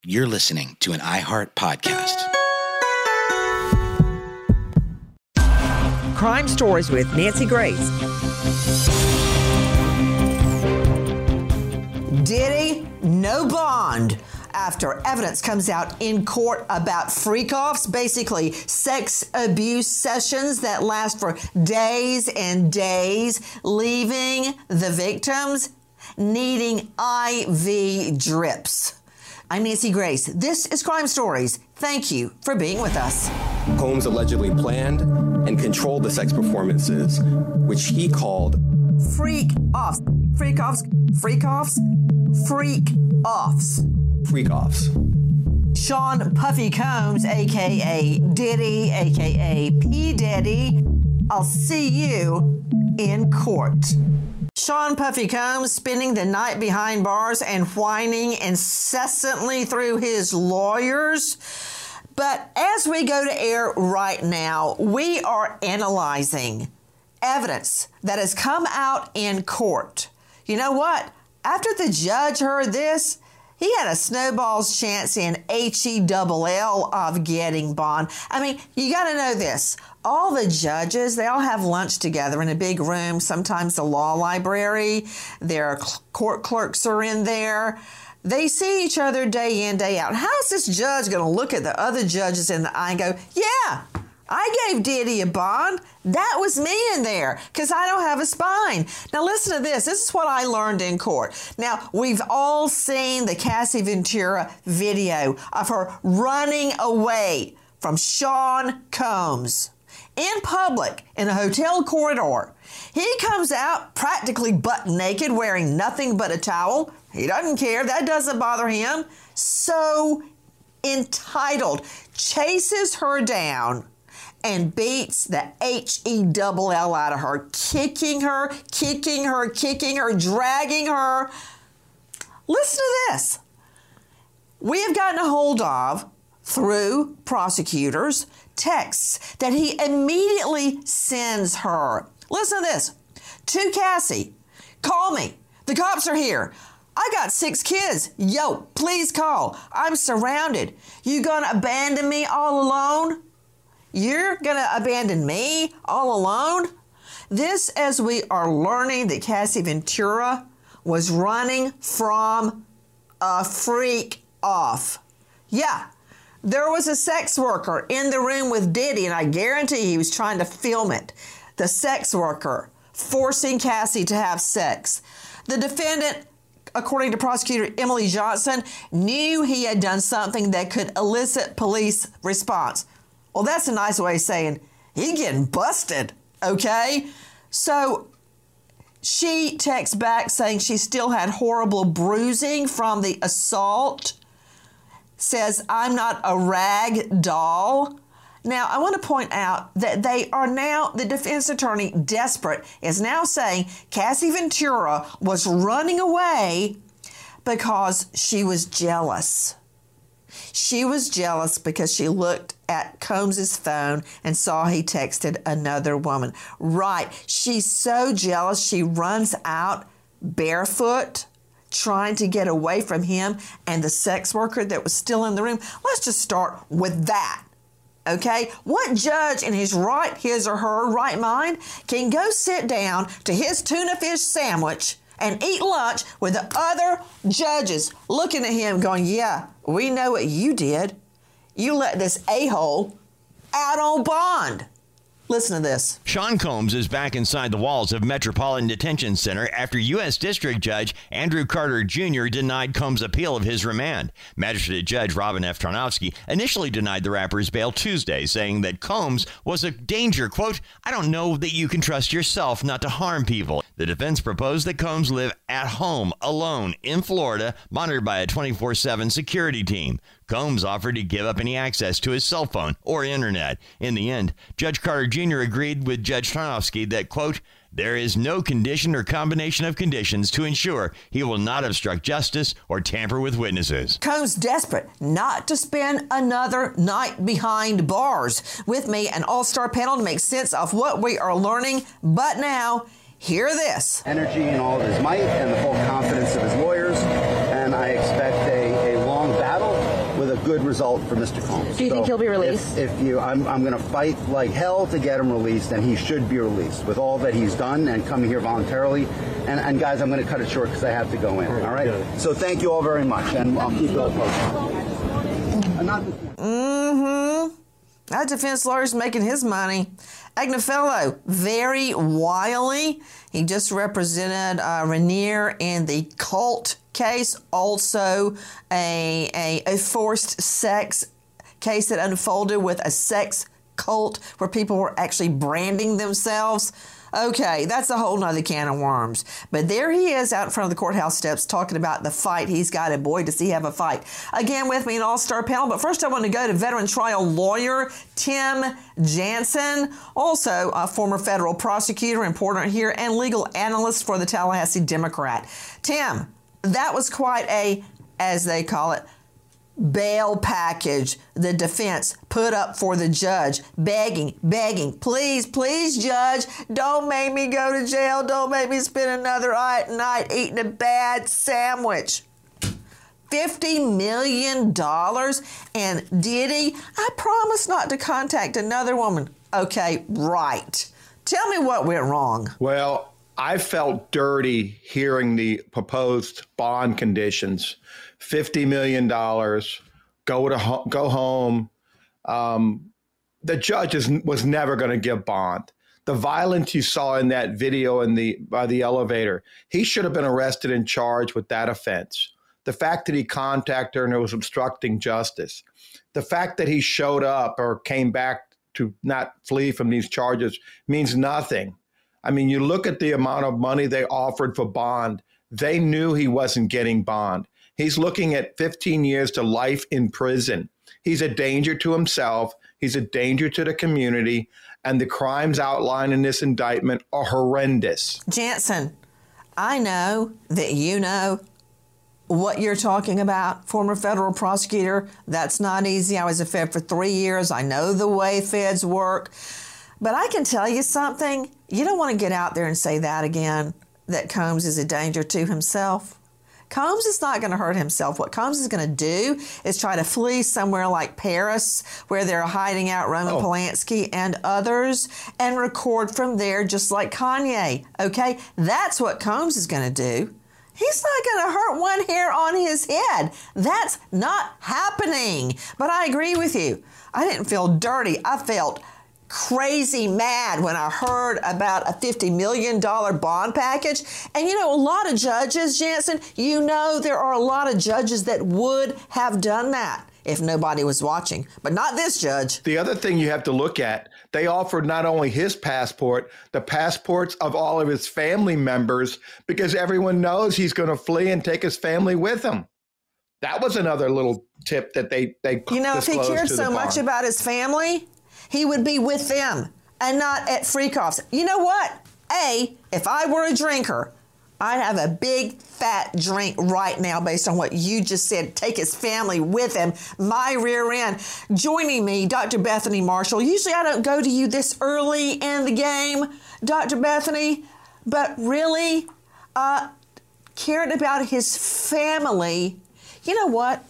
You're listening to an iHeart podcast. Crime Stories with Nancy Grace. Diddy, no bond. After evidence comes out in court about freak-offs, basically sex abuse sessions that last for days and days, leaving the victims needing IV drips. I'm Nancy Grace. This is Crime Stories. Thank you for being with us. Combs allegedly planned and controlled the sex performances, which he called freak-offs. Freak-offs. Freak-offs. Freak-offs. Freak-offs. Sean Puffy Combs, a.k.a. Diddy, a.k.a. P. Diddy, I'll see you in court. Sean Puffy Combs spending the night behind bars and whining incessantly through his lawyers. But as we go to air right now, we are analyzing evidence that has come out in court. You know what? After the judge heard this, he had a snowball's chance in HELL of getting bond. I mean, you got to know this. All the judges, they all have lunch together in a big room, sometimes the law library. Their court clerks are in there. They see each other day in, day out. How is this judge going to look at the other judges in the eye and go, yeah, I gave Diddy a bond. That was me in there because I don't have a spine. Now listen to this. This is what I learned in court. Now, we've all seen the Cassie Ventura video of her running away from Sean Combs in public in a hotel corridor. He comes out practically butt naked, wearing nothing but a towel. He doesn't care. That doesn't bother him. So entitled, chases her down and beats the HELL out of her, kicking her, dragging her. Listen to this. We have gotten a hold of, through prosecutors, texts that he immediately sends her. Listen to this. To Cassie, call me. The cops are here. I got 6 kids. Yo, please call. I'm surrounded. You gonna abandon me all alone? You're going to abandon me all alone? This as we are learning that Cassie Ventura was running from a freak off. Yeah, there was a sex worker in the room with Diddy, and I guarantee he was trying to film it. The sex worker forcing Cassie to have sex. The defendant, according to prosecutor Emily Johnson, knew he had done something that could elicit police response. Well, that's a nice way of saying he getting busted, okay? So she texts back saying she still had horrible bruising from the assault, says, I'm not a rag doll. Now, I want to point out that they are now, the defense attorney, desperate, is now saying Cassie Ventura was running away because she was jealous. She was jealous because she looked at Combs's phone and saw he texted another woman. Right. She's so jealous she runs out barefoot trying to get away from him and the sex worker that was still in the room. Let's just start with that. Okay? What judge in his or her right mind can go sit down to his tuna fish sandwich and eat lunch with the other judges looking at him going, yeah, we know what you did. You let this a-hole out on bond. Listen to this. Sean Combs is back inside the walls of Metropolitan Detention Center after U.S. District Judge Andrew Carter Jr. denied Combs' appeal of his remand. Magistrate Judge Robin F. Tarnowski initially denied the rapper's bail Tuesday, saying that Combs was a danger. Quote, I don't know that you can trust yourself not to harm people. The defense proposed that Combs live at home, alone, in Florida, monitored by a 24/7 security team. Combs offered to give up any access to his cell phone or internet. In the end, Judge Carter Jr. agreed with Judge Tarnowski that, quote, there is no condition or combination of conditions to ensure he will not obstruct justice or tamper with witnesses. Combs desperate not to spend another night behind bars. With me, an all-star panel to make sense of what we are learning. But now, hear this. Energy and all of his might and the full confidence of his lawyers. And I expect a long battle. with a good result for Mr. Combs. Do you think he'll be released? I'm going to fight like hell to get him released, and he should be released with all that he's done and coming here voluntarily. And guys, I'm going to cut it short because I have to go in. All right. So thank you all very much, and I'll keep it all posted. That defense lawyer's making his money. Agnefello, very wily. He just represented Rainier in the cult case, also a forced sex case that unfolded with a sex cult where people were actually branding themselves. Okay, that's a whole nother can of worms. But there he is out in front of the courthouse steps talking about the fight he's got. And boy, does he have a fight. Again, with me, an all-star panel. But first, I want to go to veteran trial lawyer Tim Jansen, also a former federal prosecutor, important here, and legal analyst for the Tallahassee Democrat. Tim, that was quite a, as they call it, bail package the defense put up for the judge, begging, please, judge, don't make me go to jail. Don't make me spend another night eating a bad sandwich. $50 million? And Diddy, I promise not to contact another woman. Okay, right. Tell me what went wrong. Well, I felt dirty hearing the proposed bond conditions. $50 million, go home. The judge was never going to give bond. The violence you saw in that video by the elevator, he should have been arrested and charged with that offense. The fact that he contacted her and it was obstructing justice. The fact that he showed up or came back to not flee from these charges means nothing. I mean, you look at the amount of money they offered for bond. They knew he wasn't getting bond. He's looking at 15 years to life in prison. He's a danger to himself. He's a danger to the community. And the crimes outlined in this indictment are horrendous. Jansen, I know that you know what you're talking about. Former federal prosecutor. That's not easy. I was a Fed for 3 years. I know the way feds work. But I can tell you something. You don't want to get out there and say that again, that Combs is a danger to himself. Combs is not going to hurt himself. What Combs is going to do is try to flee somewhere like Paris, where they're hiding out Roman Polanski and others, and record from there just like Kanye. Okay? That's what Combs is going to do. He's not going to hurt one hair on his head. That's not happening. But I agree with you. I didn't feel dirty. I felt crazy mad when I heard about a $50 million bond package. And you know, a lot of judges, Jansen, you know, there are a lot of judges that would have done that if nobody was watching, but not this judge. The other thing you have to look at, they offered not only his passport, the passports of all of his family members, because everyone knows he's going to flee and take his family with him. That was another little tip that they you know, if he cared so much about his family, he would be with them and not at freak-offs. You know what? If I were a drinker, I'd have a big fat drink right now based on what you just said. Take his family with him, my rear end. Joining me, Dr. Bethany Marshall. Usually I don't go to you this early in the game, Dr. Bethany, but really cared about his family. You know what?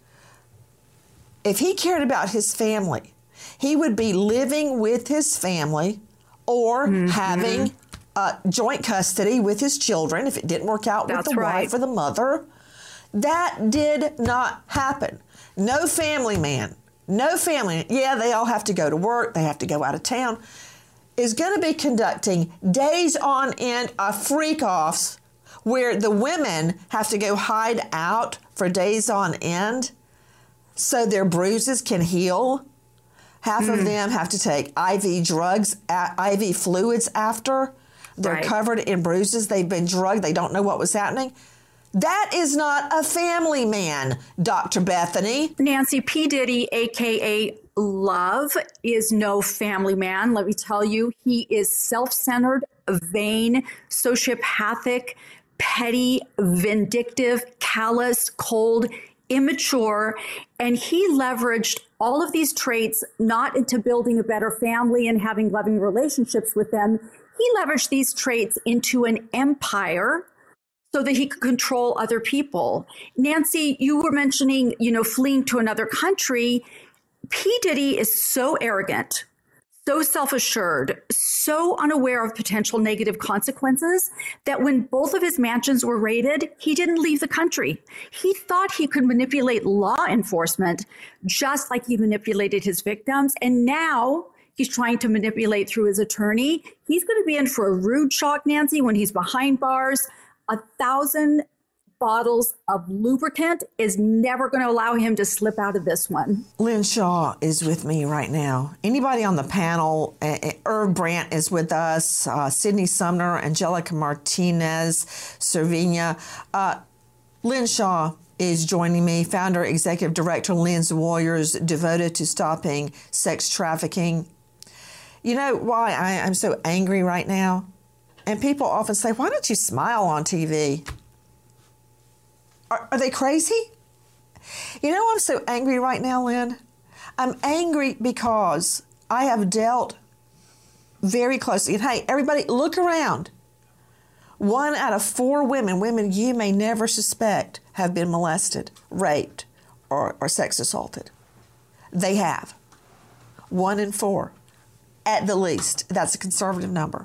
If he cared about his family, he would be living with his family or having joint custody with his children if it didn't work out with the wife or the mother. That did not happen. No family man, no family. Yeah, they all have to go to work. They have to go out of town. Is going to be conducting days on end of freak-offs where the women have to go hide out for days on end so their bruises can heal. Half of them have to take IV drugs, IV fluids after. They're covered in bruises. They've been drugged. They don't know what was happening. That is not a family man, Dr. Bethany. Nancy, P. Diddy, a.k.a. Love, is no family man. Let me tell you, he is self-centered, vain, sociopathic, petty, vindictive, callous, cold, immature, and he leveraged all of these traits not into building a better family and having loving relationships with them. He leveraged these traits into an empire so that he could control other people. Nancy, you were mentioning, fleeing to another country. P. Diddy is so arrogant, so self-assured, so unaware of potential negative consequences that when both of his mansions were raided, he didn't leave the country. He thought he could manipulate law enforcement just like he manipulated his victims. And now he's trying to manipulate through his attorney. He's going to be in for a rude shock, Nancy, when he's behind bars. 1,000 bottles of lubricant is never going to allow him to slip out of this one. Lynn Shaw is with me right now. Anybody on the panel? Irv Brandt is with us. Sydney Sumner, Angelica Martinez, Servina. Lynn Shaw is joining me, founder, executive director, Lynn's Warriors, devoted to stopping sex trafficking. You know why I'm so angry right now? And people often say, why don't you smile on TV? Are they crazy? You know, I'm so angry right now, Lynn. I'm angry because I have dealt very closely. And hey, everybody, look around. 1 out of 4 women you may never suspect, have been molested, raped, or sex assaulted. They have. 1 in 4, at the least. That's a conservative number.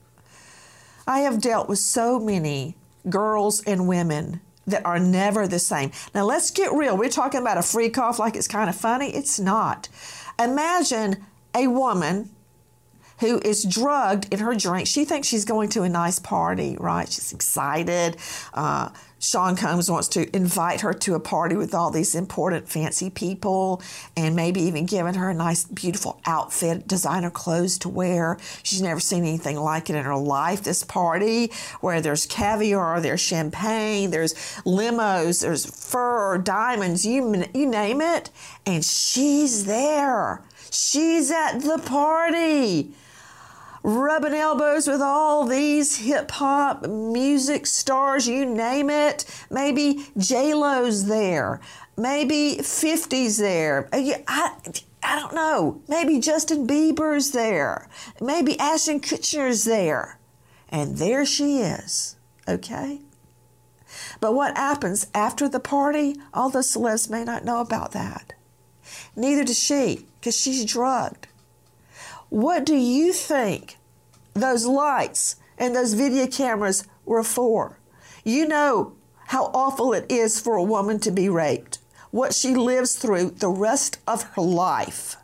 I have dealt with so many girls and women that are never the same. Now, let's get real. We're talking about a freak off like it's kind of funny. It's not. Imagine a woman who is drugged in her drink. She thinks she's going to a nice party, right? She's excited. Sean Combs wants to invite her to a party with all these important, fancy people and maybe even giving her a nice, beautiful outfit, designer clothes to wear. She's never seen anything like it in her life, this party, where there's caviar, there's champagne, there's limos, there's fur, diamonds, you name it. And she's there. She's at the party, rubbing elbows with all these hip-hop music stars, you name it. Maybe J-Lo's there. Maybe 50's there. I don't know. Maybe Justin Bieber's there. Maybe Ashton Kutcher's there. And there she is, okay? But what happens after the party, all the celebs may not know about that. Neither does she, because she's drugged. What do you think those lights and those video cameras were for? You know how awful it is for a woman to be raped, what she lives through the rest of her life.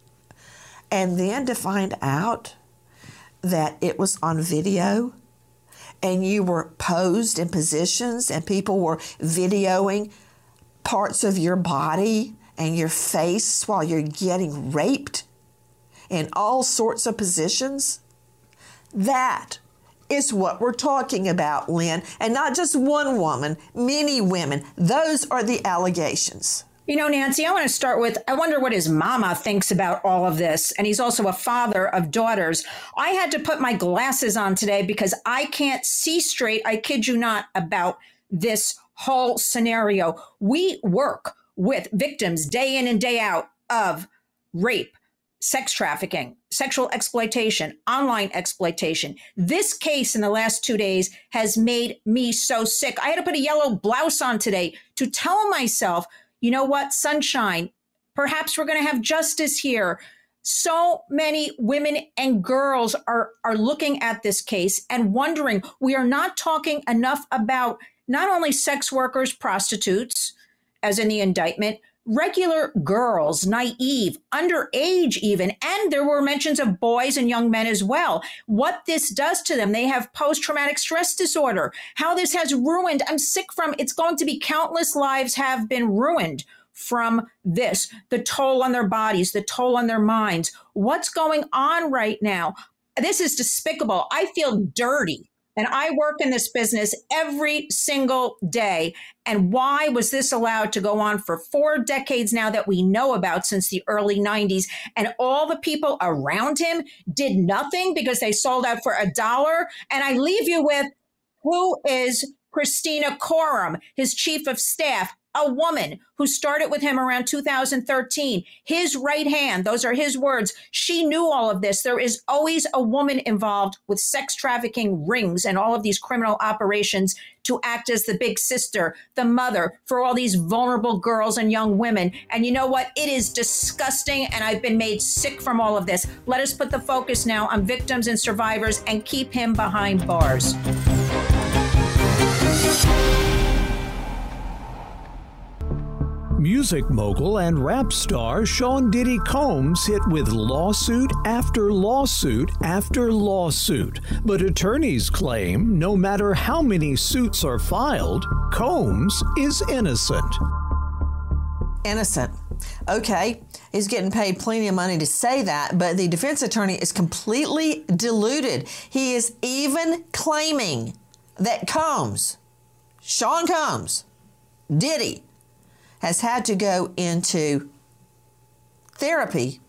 And then to find out that it was on video and you were posed in positions and people were videoing parts of your body and your face while you're getting raped in all sorts of positions. That is what we're talking about, Lynn. And not just one woman, many women. Those are the allegations. You know, Nancy, I want to start with, I wonder what his mama thinks about all of this. And he's also a father of daughters. I had to put my glasses on today because I can't see straight, I kid you not, about this whole scenario. We work with victims day in and day out of rape, sex trafficking, sexual exploitation, online exploitation. This case in the last 2 days has made me so sick. I had to put a yellow blouse on today to tell myself, you know what, sunshine, perhaps we're going to have justice here. So many women and girls are looking at this case and wondering, we are not talking enough about not only sex workers, prostitutes, as in the indictment, regular girls, naive, underage even, and there were mentions of boys and young men as well. What this does to them, they have post-traumatic stress disorder, how this has ruined, I'm sick from, it's going to be countless lives have been ruined from this, the toll on their bodies, the toll on their minds. What's going on right now? This is despicable. I feel dirty. And I work in this business every single day. And why was this allowed to go on for 4 decades now that we know about, since the early 90s? And all the people around him did nothing because they sold out for $1. And I leave you with, who is Christina Coram, his chief of staff? a woman who started with him around 2013. His right hand, those are his words. She knew all of this. There is always a woman involved with sex trafficking rings and all of these criminal operations to act as the big sister, the mother for all these vulnerable girls and young women. And you know what? It is disgusting, and I've been made sick from all of this. Let us put the focus now on victims and survivors and keep him behind bars. Music mogul and rap star Sean Diddy Combs hit with lawsuit after lawsuit after lawsuit. But attorneys claim no matter how many suits are filed, Combs is innocent. Innocent. Okay, he's getting paid plenty of money to say that, but the defense attorney is completely deluded. He is even claiming that Combs, Sean Combs, Diddy, has had to go into therapy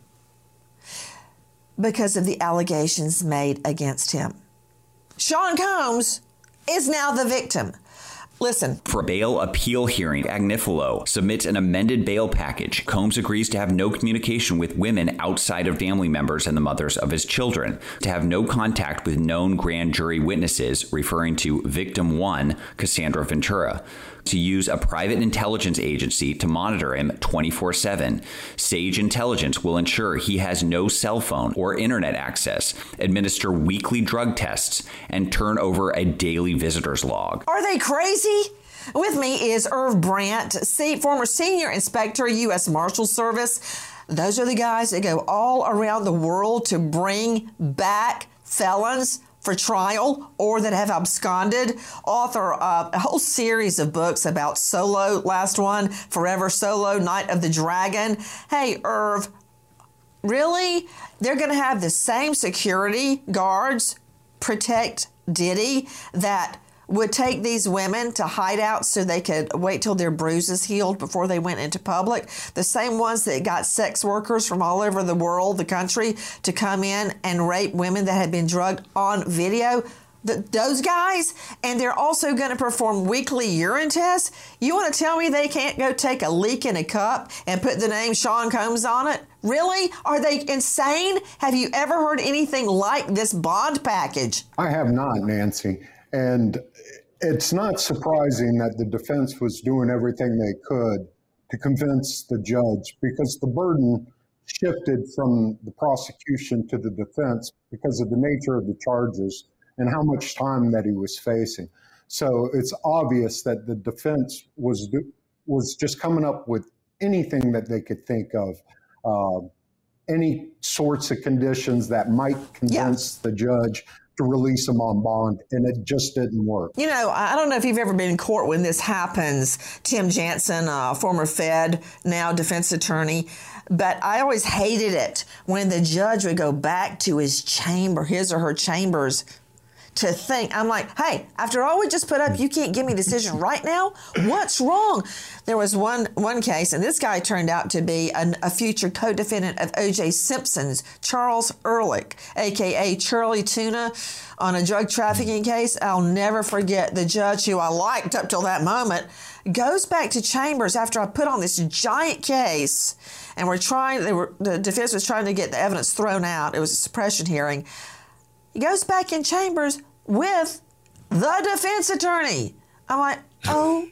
because of the allegations made against him. Sean Combs is now the victim. Listen. For bail appeal hearing, Agnifilo submits an amended bail package. Combs agrees to have no communication with women outside of family members and the mothers of his children, to have no contact with known grand jury witnesses, referring to victim one, Cassandra Ventura, to use a private intelligence agency to monitor him 24/7. Sage Intelligence will ensure he has no cell phone or internet access, administer weekly drug tests, and turn over a daily visitor's log. Are they crazy? With me is Irv Brandt, former senior inspector, U.S. Marshal Service. Those are the guys that go all around the world to bring back felons for trial or that have absconded. Author of a whole series of books about Solo, last one, Forever Solo, Night of the Dragon. Hey, Irv, really? They're going to have the same security guards protect Diddy that would take these women to hideouts so they could wait till their bruises healed before they went into public. The same ones that got sex workers from all over the world, the country, to come in and rape women that had been drugged on video. Those guys, and they're also going to perform weekly urine tests. You want to tell me they can't go take a leak in a cup and put the name Sean Combs on it? Really? Are they insane? Have you ever heard anything like this bond package? I have not, Nancy. And it's not surprising that the defense was doing everything they could to convince the judge, because the burden shifted from the prosecution to the defense because of the nature of the charges and how much time that he was facing. So it's obvious that the defense was just coming up with anything that they could think of, any sorts of conditions that might convince the judge to release him on bond, and it just didn't work. You know, I don't know if you've ever been in court when this happens. Tim Jansen, former Fed, now defense attorney, but I always hated it when the judge would go back to his chamber, his or her chambers, to think. I'm like, hey, after all we just put up, you can't give me a decision right now? What's wrong? There was one case, and this guy turned out to be a future co-defendant of O.J. Simpson's, Charles Ehrlich, a.k.a. Charlie Tuna, on a drug trafficking case. I'll never forget the judge, who I liked up till that moment, goes back to chambers after I put on this giant case, and the defense was trying to get the evidence thrown out. It was a suppression hearing. He goes back in chambers with the defense attorney. I'm like, oh,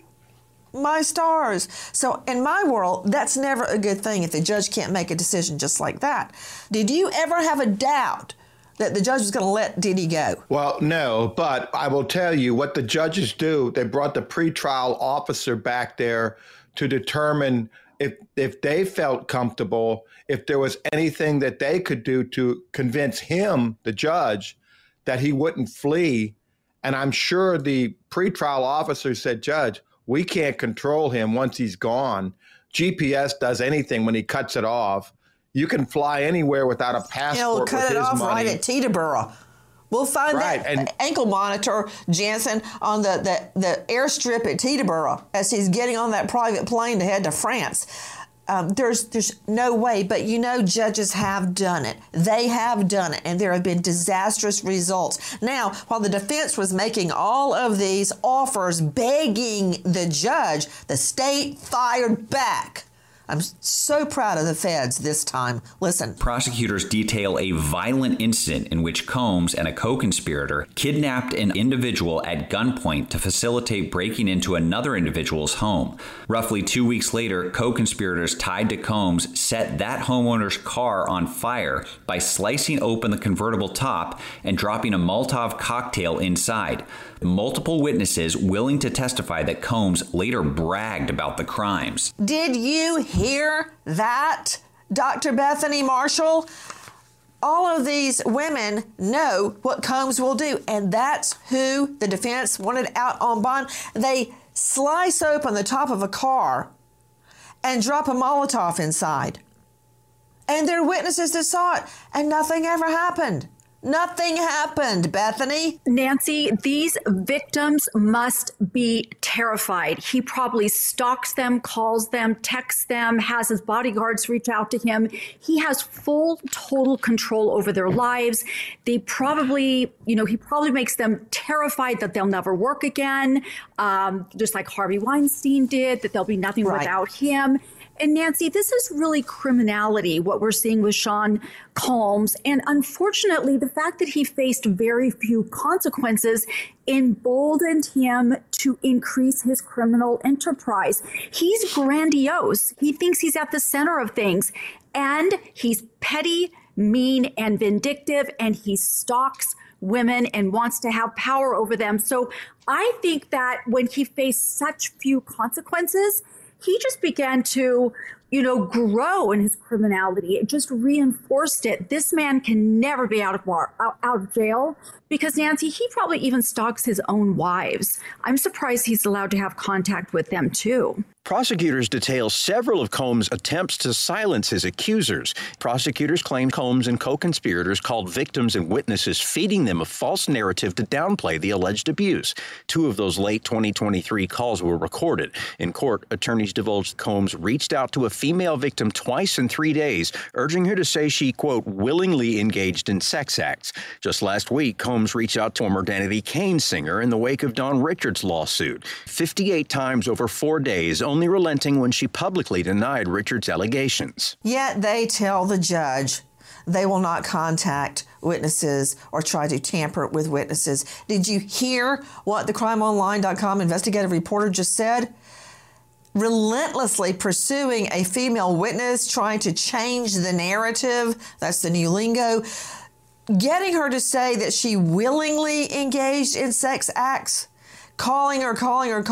my stars. So in my world, that's never a good thing if the judge can't make a decision just like that. Did you ever have a doubt that the judge was going to let Diddy go? Well, no, but I will tell you what the judges do. They brought the pretrial officer back there to determine if they felt comfortable, if there was anything that they could do to convince him, the judge, that he wouldn't flee. And I'm sure the pretrial officer said, Judge, we can't control him once he's gone. GPS does anything when he cuts it off. You can fly anywhere without a passport. He'll cut it off right at Teterboro. We'll find that ankle monitor, Jansen, on the airstrip at Teterboro as he's getting on that private plane to head to France. there's no way, but judges have done it. They have done it, and there have been disastrous results. Now, while the defense was making all of these offers, begging the judge, the state fired back. I'm so proud of the feds this time. Listen. Prosecutors detail a violent incident in which Combs and a co-conspirator kidnapped an individual at gunpoint to facilitate breaking into another individual's home. Roughly 2 weeks later, co-conspirators tied to Combs set that homeowner's car on fire by slicing open the convertible top and dropping a Molotov cocktail inside. Multiple witnesses willing to testify that Combs later bragged about the crimes. Did you hear that, Dr. Bethany Marshall? All of these women know what Combs will do, and that's who the defense wanted out on bond. They slice open the top of a car and drop a Molotov inside. And there are witnesses that saw it, and nothing ever happened. Nothing happened, Bethany. Nancy, these victims must be terrified. He probably stalks them, calls them, texts them, has his bodyguards reach out to him. He has full, total control over their lives. They probably, he probably makes them terrified that they'll never work again, just like Harvey Weinstein did, that there'll be nothing without him. And Nancy, this is really criminality, what we're seeing with Sean Combs. And unfortunately, the fact that he faced very few consequences emboldened him to increase his criminal enterprise. He's grandiose. He thinks he's at the center of things. And he's petty, mean, and vindictive, and he stalks women and wants to have power over them. So I think that when he faced such few consequences, he just began to, grow in his criminality. It just reinforced it. This man can never be out of jail because, Nancy, he probably even stalks his own wives. I'm surprised he's allowed to have contact with them, too. Prosecutors detail several of Combs' attempts to silence his accusers. Prosecutors claim Combs and co-conspirators called victims and witnesses, feeding them a false narrative to downplay the alleged abuse. 2 of those late 2023 calls were recorded. In court, attorneys divulged Combs reached out to a female victim twice in 3 days, urging her to say she, quote, willingly engaged in sex acts. Just last week, Combs reached out to former Danity Kane singer in the wake of Dawn Richards' lawsuit. 58 times over 4 days, only relenting when she publicly denied Richards' allegations. Yet they tell the judge they will not contact witnesses or try to tamper with witnesses. Did you hear what the crimeonline.com investigative reporter just said? Relentlessly pursuing a female witness, trying to change the narrative. That's the new lingo. Getting her to say that she willingly engaged in sex acts. Calling her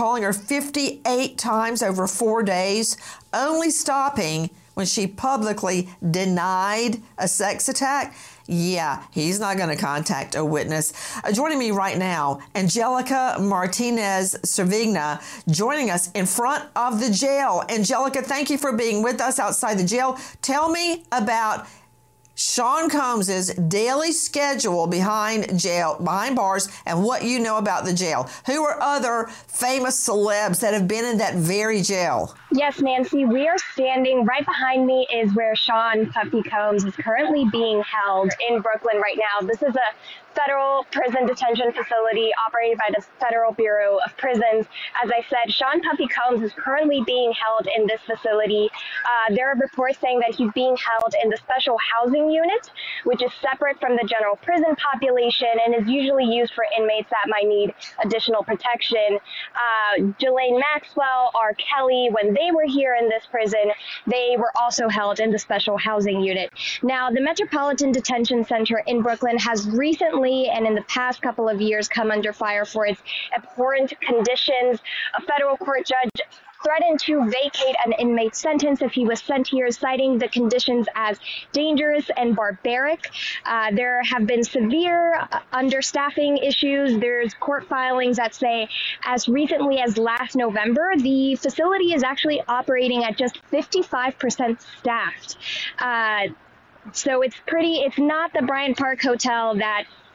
58 times over 4 days, only stopping when she publicly denied a sex attack. Yeah, he's not going to contact a witness. Joining me right now, Angelica Martinez-Cervigna, joining us in front of the jail. Angelica, thank you for being with us outside the jail. Tell me about Sean Combs' daily schedule behind bars, and what you know about the jail. Who are other famous celebs that have been in that very jail? Yes, Nancy, we are standing right behind me is where Sean Puffy Combs is currently being held in Brooklyn right now. This is a federal prison detention facility operated by the Federal Bureau of Prisons. As I said, Sean Puffy Combs is currently being held in this facility. There are reports saying that he's being held in the special housing unit, which is separate from the general prison population and is usually used for inmates that might need additional protection. Ghislaine Maxwell, R. Kelly, when they were here in this prison, they were also held in the special housing unit. Now, the Metropolitan Detention Center in Brooklyn has recently and in the past couple of years come under fire for its abhorrent conditions. A federal court judge threatened to vacate an inmate's sentence if he was sent here, citing the conditions as dangerous and barbaric. There have been severe understaffing issues. There's court filings that say as recently as last November, the facility is actually operating at just 55% staffed. So it's not the Bryant Park Hotel that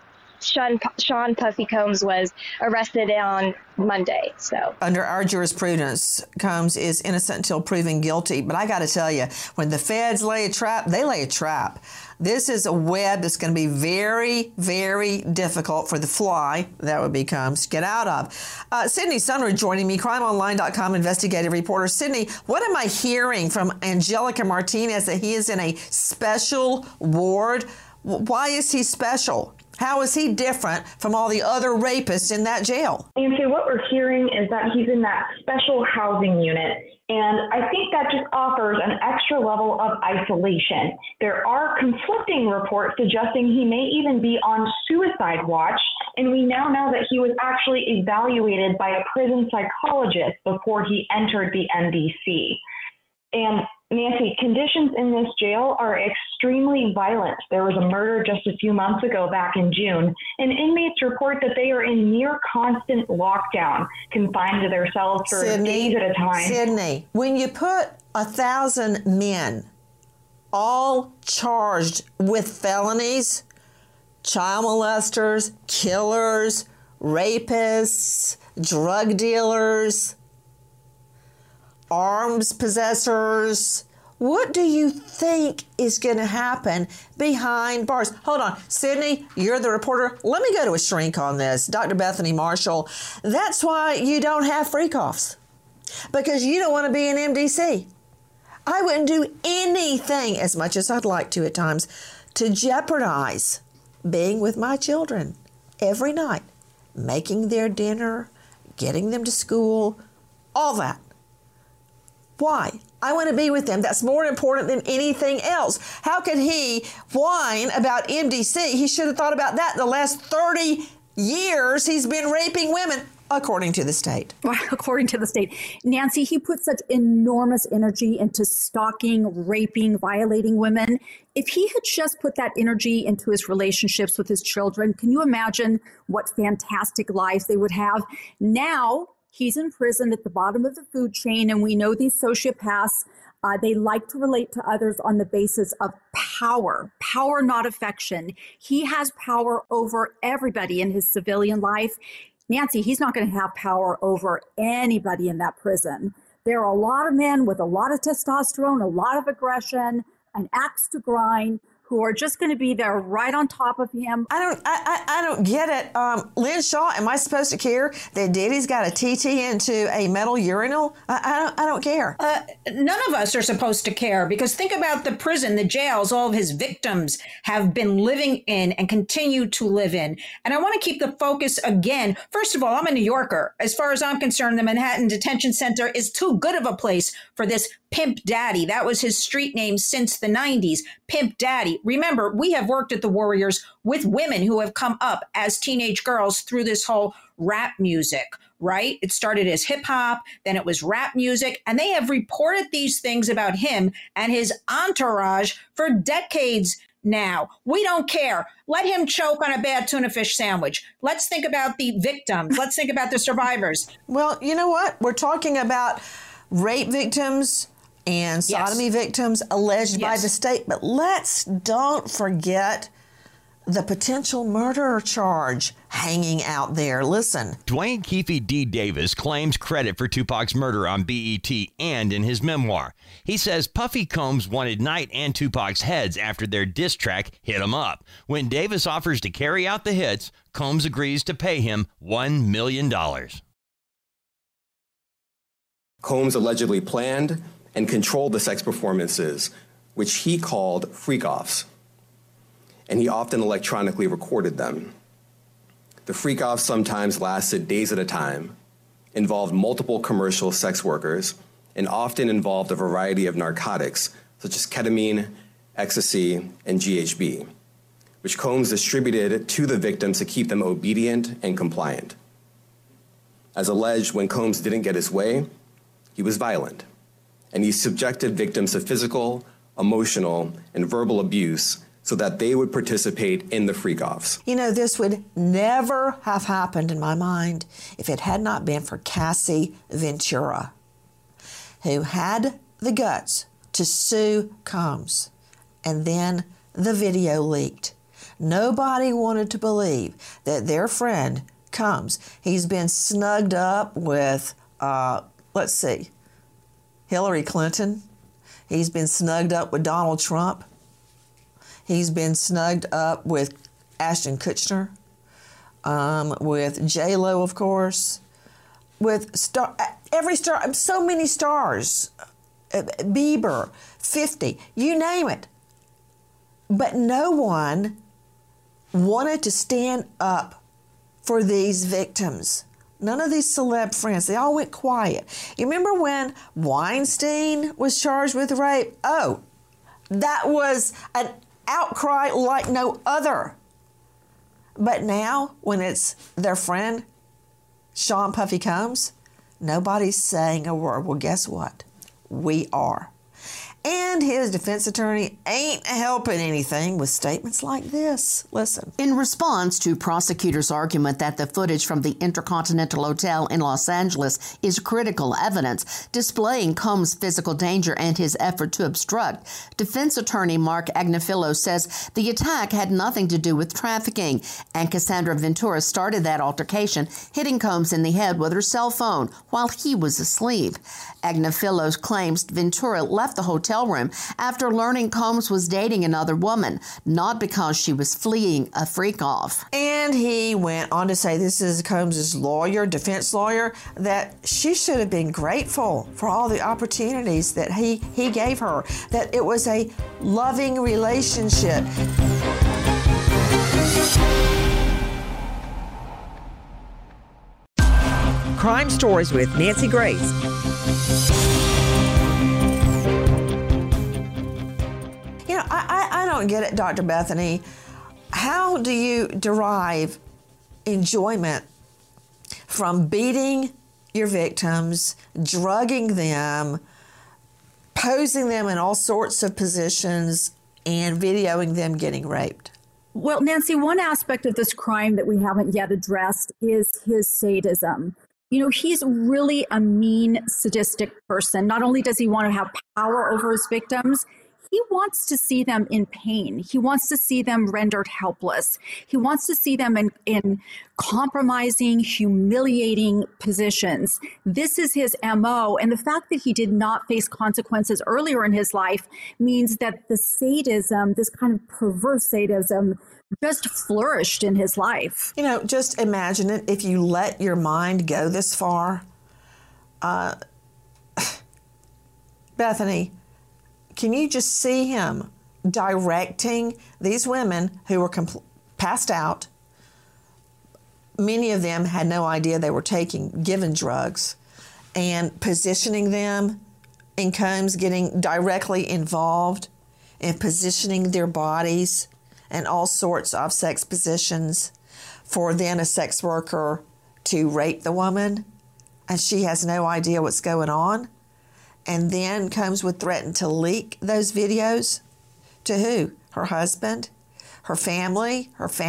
Sean Puffy Combs was arrested on Monday. So under our jurisprudence, Combs is innocent until proven guilty. But I got to tell you, when the feds lay a trap, they lay a trap. This is a web that's going to be very, very difficult for the fly, that would be Combs, to get out of. Sydney Sunridge joining me, crimeonline.com investigative reporter. Sydney, what am I hearing from Angelica Martinez that he is in a special ward? Why is he special? How is he different from all the other rapists in that jail? Nancy, what we're hearing is that he's in that special housing unit. And I think that just offers an extra level of isolation. There are conflicting reports suggesting he may even be on suicide watch. And we now know that he was actually evaluated by a prison psychologist before he entered the NDC. And Nancy, conditions in this jail are extremely violent. There was a murder just a few months ago back in June, and inmates report that they are in near constant lockdown, confined to their cells for days at a time. Sydney, when you put 1,000 men all charged with felonies, child molesters, killers, rapists, drug dealers, arms possessors, what do you think is going to happen behind bars? Hold on. Sydney, you're the reporter. Let me go to a shrink on this. Dr. Bethany Marshall, that's why you don't have freak-offs, because you don't want to be in MDC. I wouldn't do anything, as much as I'd like to at times, to jeopardize being with my children every night, making their dinner, getting them to school, all that. Why? I want to be with them. That's more important than anything else. How could he whine about MDC? He should have thought about that the last 30 years he's been raping women, according to the state. Well, according to the state. Nancy, he put such enormous energy into stalking, raping, violating women. If he had just put that energy into his relationships with his children, can you imagine what fantastic lives they would have? Now, he's in prison at the bottom of the food chain, and we know these sociopaths, they like to relate to others on the basis of power, not affection. He has power over everybody in his civilian life. Nancy, he's not going to have power over anybody in that prison. There are a lot of men with a lot of testosterone, a lot of aggression, an axe to grind, who are just going to be there right on top of him. I don't get it. Lynn Shaw, am I supposed to care that Diddy's got a TT into a metal urinal? I don't care. None of us are supposed to care, because think about the prison, the jails all of his victims have been living in and continue to live in. And I want to keep the focus again. First of all, I'm a New Yorker. As far as I'm concerned, the Manhattan Detention Center is too good of a place for this Pimp Daddy. That was his street name since the 90s, Pimp Daddy. Remember, we have worked at the Warriors with women who have come up as teenage girls through this whole rap music, right? It started as hip hop, then it was rap music, and they have reported these things about him and his entourage for decades now. We don't care. Let him choke on a bad tuna fish sandwich. Let's think about the victims. Let's think about the survivors. Well, you know what? We're talking about rape victims and sodomy victims alleged by the state. But don't forget the potential murder charge hanging out there. Listen. Dwayne Keefe D. Davis claims credit for Tupac's murder on BET and in his memoir. He says Puffy Combs wanted Knight and Tupac's heads after their diss track Hit 'Em Up. When Davis offers to carry out the hits, Combs agrees to pay him $1 million. Combs allegedly planned and controlled the sex performances, which he called freak-offs, and he often electronically recorded them. The freak-offs sometimes lasted days at a time, involved multiple commercial sex workers, and often involved a variety of narcotics, such as ketamine, ecstasy, and GHB, which Combs distributed to the victims to keep them obedient and compliant. As alleged, when Combs didn't get his way, he was violent, and he subjected victims to physical, emotional, and verbal abuse so that they would participate in the freak-offs. You know, this would never have happened in my mind if it had not been for Cassie Ventura, who had the guts to sue Combs, and then the video leaked. Nobody wanted to believe that their friend Combs, he's been snugged up with, Hillary Clinton. He's been snugged up with Donald Trump. He's been snugged up with Ashton Kutcher, with J-Lo, of course, with every star, so many stars, Bieber, 50, you name it. But no one wanted to stand up for these victims. None of these celeb friends, they all went quiet. You remember when Weinstein was charged with rape? Oh, that was an outcry like no other. But now, when it's their friend, Sean Puffy Combs, nobody's saying a word. Well, guess what? We are. And his defense attorney ain't helping anything with statements like this. Listen. In response to prosecutors' argument that the footage from the Intercontinental Hotel in Los Angeles is critical evidence displaying Combs' physical danger and his effort to obstruct, defense attorney Mark Agnifilo says the attack had nothing to do with trafficking, and Cassandra Ventura started that altercation, hitting Combs in the head with her cell phone while he was asleep. Agnifilo claims Ventura left the hotel room after learning Combs was dating another woman, not because she was fleeing a freak-off. And he went on to say, this is Combs' lawyer, defense lawyer, that she should have been grateful for all the opportunities that he gave her, that it was a loving relationship. Crime Stories with Nancy Grace. You know, I don't get it, Dr. Bethany. How do you derive enjoyment from beating your victims, drugging them, posing them in all sorts of positions, and videoing them getting raped? Well, Nancy, one aspect of this crime that we haven't yet addressed is his sadism. You know, he's really a mean, sadistic person. Not only does he want to have power over his victims, he wants to see them in pain. He wants to see them rendered helpless. He wants to see them in compromising, humiliating positions. This is his MO. And the fact that he did not face consequences earlier in his life means that the sadism, this kind of perverse sadism, just flourished in his life. You know, just imagine it if you let your mind go this far. Bethany, can you just see him directing these women who were passed out? Many of them had no idea they were given drugs, and positioning them, and Combs getting directly involved in positioning their bodies and all sorts of sex positions for then a sex worker to rape the woman, and she has no idea what's going on. And then Combs would threaten to leak those videos to who? Her husband? Her family?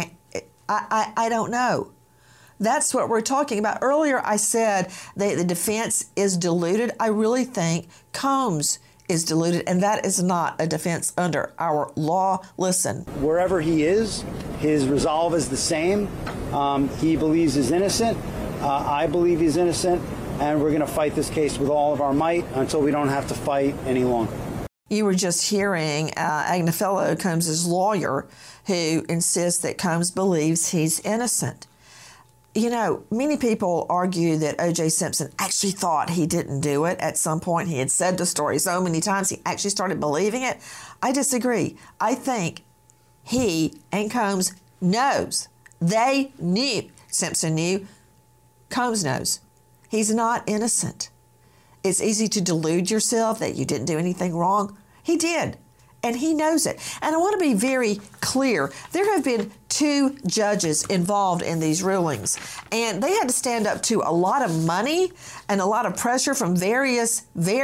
I don't know. That's what we're talking about. Earlier I said that the defense is deluded. I really think Combs is deluded, and that is not a defense under our law. Listen. Wherever he is, his resolve is the same. He believes he's innocent. I believe he's innocent, and we're going to fight this case with all of our might until we don't have to fight any longer. You were just hearing Agnifilo, Combs' lawyer, who insists that Combs believes he's innocent. You know, many people argue that O.J. Simpson actually thought he didn't do it. At some point, he had said the story so many times, he actually started believing it. I disagree. I think he and Combs knows. They knew. Simpson knew. Combs knows. He's not innocent. It's easy to delude yourself that you didn't do anything wrong. He did. And he knows it. And I want to be very clear. There have been 2 judges involved in these rulings, and they had to stand up to a lot of money and a lot of pressure from various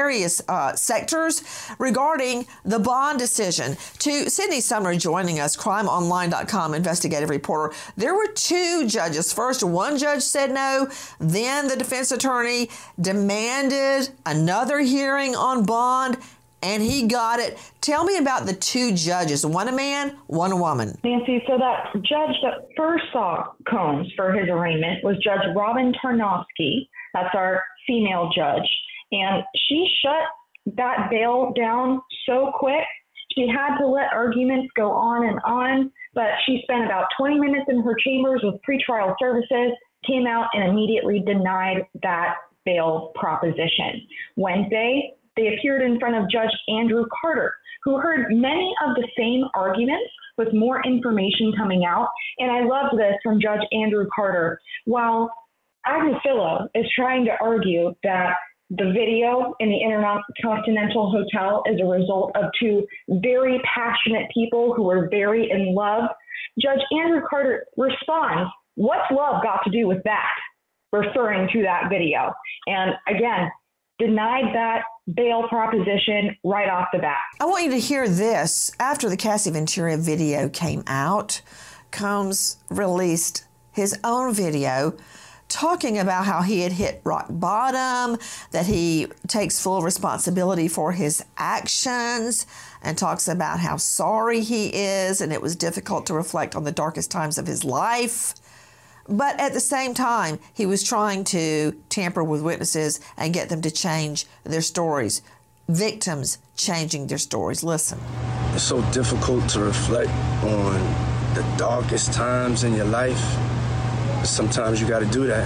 sectors regarding the bond decision. To Sydney Sumner joining us, crimeonline.com investigative reporter. There were 2 judges. First, one judge said no. Then the defense attorney demanded another hearing on bond. and he got it. Tell me about the two judges, one a man, one a woman. Nancy, so that judge that first saw Combs for his arraignment was Judge Robin Tarnowski. That's our female judge. And she shut that bail down so quick. She had to let arguments go on, but she spent about 20 minutes in her chambers with pretrial services, came out and immediately denied that bail proposition. Wednesday, they appeared in front of Judge Andrew Carter, who heard many of the same arguments with more information coming out. And I loved this from Judge Andrew Carter. While Agnifilo is trying to argue that the video in the Intercontinental Hotel is a result of two very passionate people who were very in love, Judge Andrew Carter responds, "What's love got to do with that?" referring to that video. And again, denied that bail proposition right off the bat. I want you to hear this. After the Cassie Ventura video came out, Combs released his own video talking about how he had hit rock bottom, that he takes full responsibility for his actions, and talks about how sorry he is, and it was difficult to reflect on the darkest times of his life. But at the same time, he was trying to tamper with witnesses and get them to change their stories. Victims changing their stories. Listen. It's so difficult to reflect on the darkest times in your life. Sometimes you got to do that.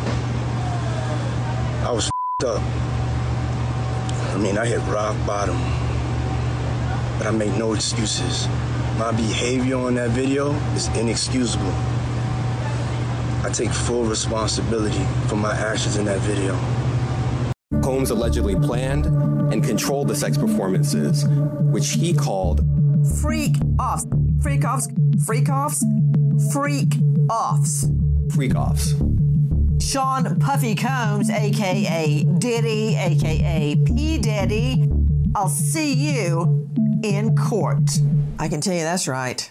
I was up. I hit rock bottom. But I make no excuses. My behavior on that video is inexcusable. I take full responsibility for my actions in that video. Combs allegedly planned and controlled the sex performances, which he called freak-offs. Freak-offs. Freak-offs. Freak-offs. Freak-offs. Sean Puffy Combs, a.k.a. Diddy, a.k.a. P. Diddy, I'll see you in court. I can tell you that's right.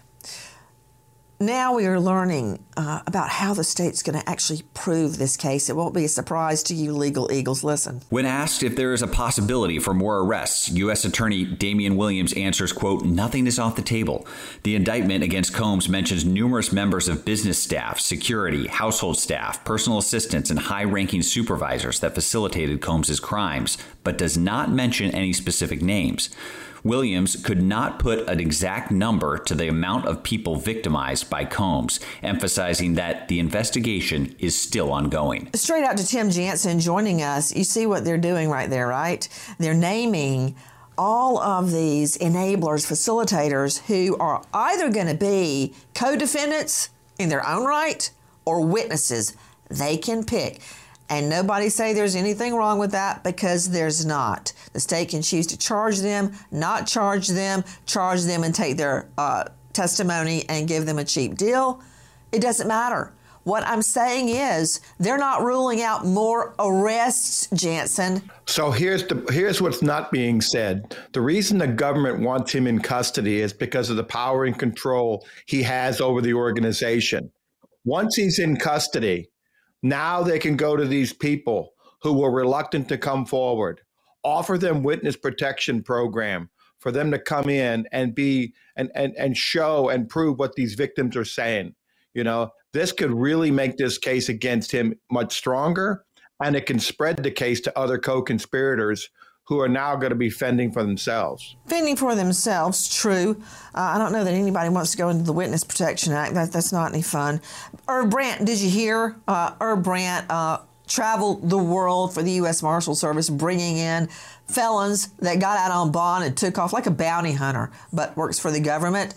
Now we are learning about how the state's going to actually prove this case. It won't be a surprise to you legal eagles. Listen. When asked if there is a possibility for more arrests, U.S. Attorney Damian Williams answers, quote, "Nothing is off the table." The indictment against Combs mentions numerous members of business staff, security, household staff, personal assistants, and high-ranking supervisors that facilitated Combs's crimes, but does not mention any specific names. Williams could not put an exact number to the amount of people victimized by Combs, emphasizing that the investigation is still ongoing. Straight out to Tim Jansen joining us. You see what they're doing right there, right? They're naming all of these enablers, facilitators, who are either going to be co-defendants in their own right or witnesses. They can pick. And nobody say there's anything wrong with that, because there's not. The state can choose to charge them, not charge them and take their testimony and give them a cheap deal. It doesn't matter. What I'm saying is they're not ruling out more arrests, Jansen. So here's what's not being said. The reason the government wants him in custody is because of the power and control he has over the organization. Once he's in custody, now they can go to these people who were reluctant to come forward, offer them witness protection program for them to come in and be and show and prove what these victims are saying. You know, this could really make this case against him much stronger, and it can spread the case to other co-conspirators who are now going to be fending for themselves. Fending for themselves, true. I don't know that anybody wants to go into the Witness Protection Act. That's not any fun. Herb Brandt, did you hear? Herb Brandt traveled the world for the U.S. Marshal Service, bringing in felons that got out on bond and took off like a bounty hunter, but works for the government.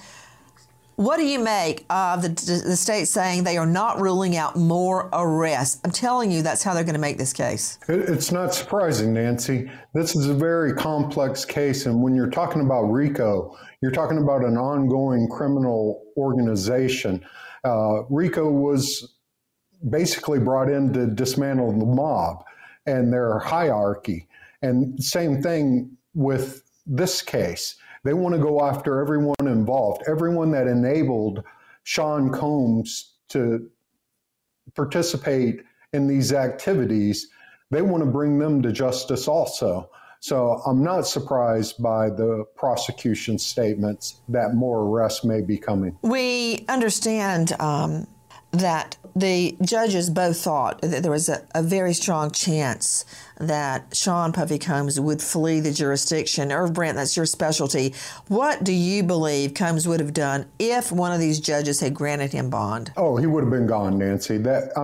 What do you make of the state saying they are not ruling out more arrests? I'm telling you, that's how they're going to make this case. It's not surprising, Nancy. This is a very complex case. And when you're talking about RICO, you're talking about an ongoing criminal organization. RICO was basically brought in to dismantle the mob and their hierarchy. And same thing with this case. They want to go after everyone involved, everyone that enabled Sean Combs to participate in these activities. They want to bring them to justice also. So I'm not surprised by the prosecution's statements that more arrests may be coming. We understand that the judges both thought that there was a very strong chance that Sean Puffy Combs would flee the jurisdiction. Irv Brandt, that's your specialty. What do you believe Combs would have done if one of these judges had granted him bond? Oh, he would have been gone, Nancy.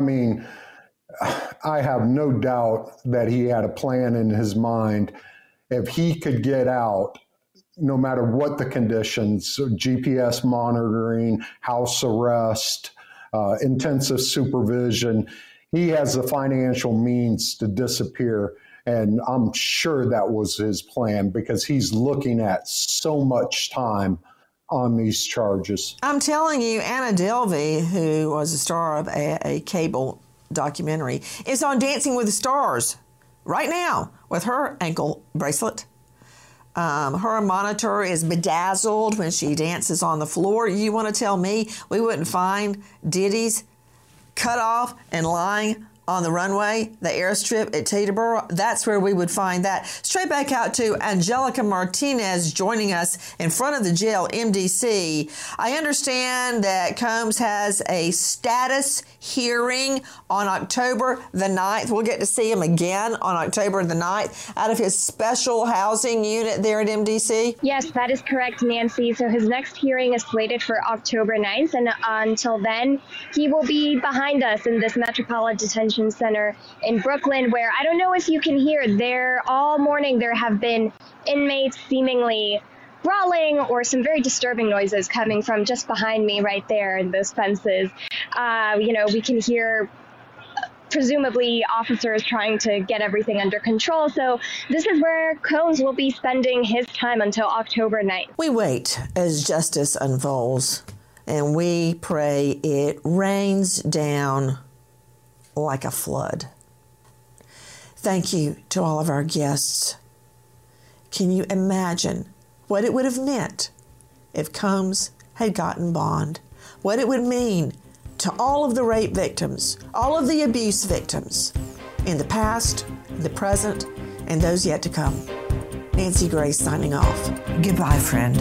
I have no doubt that he had a plan in his mind. If he could get out, no matter what the conditions, GPS monitoring, house arrest, intensive supervision, he has the financial means to disappear. And I'm sure that was his plan because he's looking at so much time on these charges. I'm telling you, Anna Delvey, who was a star of a cable documentary, is on Dancing with the Stars right now with her ankle bracelet. Her monitor is bedazzled when she dances on the floor. You want to tell me we wouldn't find Diddy's cut off and lying on the runway, the airstrip at Teterboro? That's where we would find that. Straight back out to Angelica Martinez joining us in front of the jail, MDC. I understand that Combs has a status hearing on October the 9th. We'll get to see him again on October the 9th out of his special housing unit there at MDC. Yes, that is correct, Nancy. So his next hearing is slated for October 9th. And until then, he will be behind us in this Metropolitan Detention Center in Brooklyn, where I don't know if you can hear there all morning there have been inmates seemingly brawling or some very disturbing noises coming from just behind me right there in those fences. We can hear presumably officers trying to get everything under control. So this is where Combs will be spending his time until October 9th. We wait as justice unfolds, and we pray it rains down like a flood. Thank you to all of our guests. Can you imagine what it would have meant if Combs had gotten bond? What it would mean to all of the rape victims, all of the abuse victims in the past, the present, and those yet to come. Nancy Grace signing off. Goodbye, friend.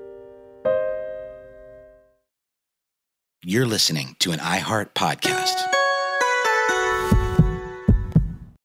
You're listening to an iHeart podcast.